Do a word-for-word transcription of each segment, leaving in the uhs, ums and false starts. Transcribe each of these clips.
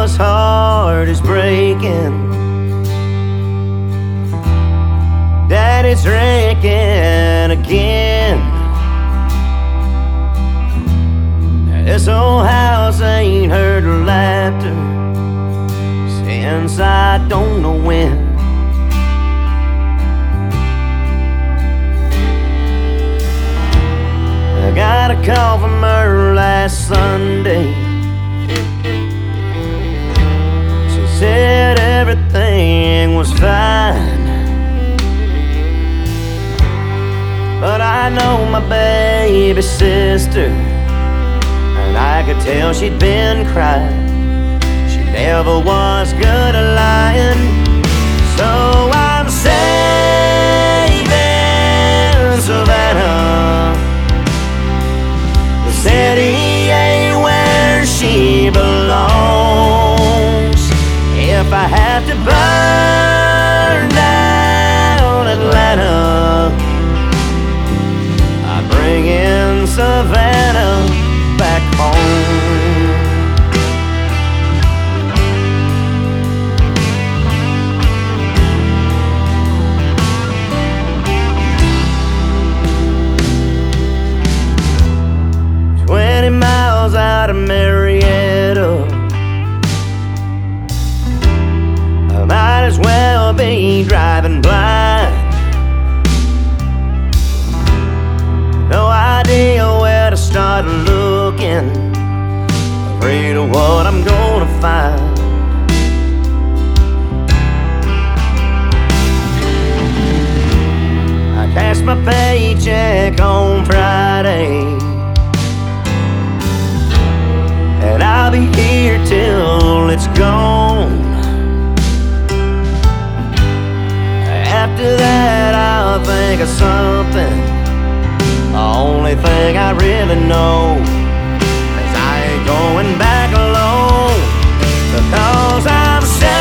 mama's heart is breaking, daddy's drinking again. This old house ain't heard laughter since I don't know when. I got a call from her last Sunday. She said everything was fine, but I know my baby sister, and I could tell she'd been crying. She never was good at lying. So I'm saving Savannah. The city ain't where she belongs. If I have to burn down Atlanta, I bring in Savannah back home. Twenty miles out of Marietta, I might as well be driving blind. No idea where to start looking, afraid of what I'm gonna find. I cashed my paycheck on Friday, and I'll be here till it's gone. After that I'll think of something. The only thing I really know is I ain't going back alone, because I'm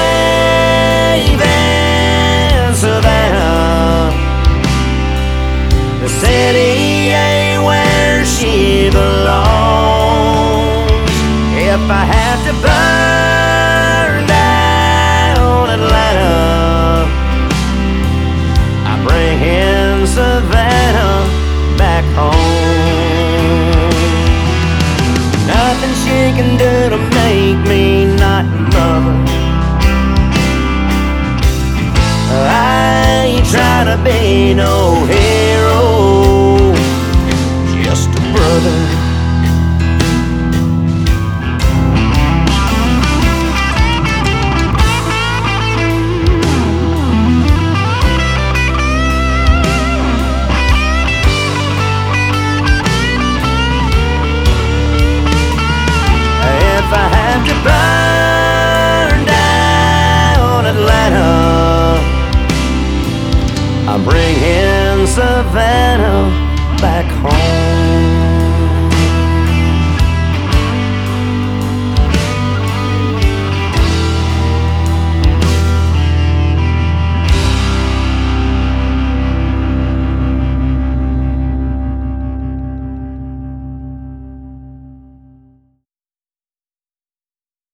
saving Savannah. The city ain't where she belongs. If I have to burn down Atlanta, I bring in Savannah back home. Nothing she can do to me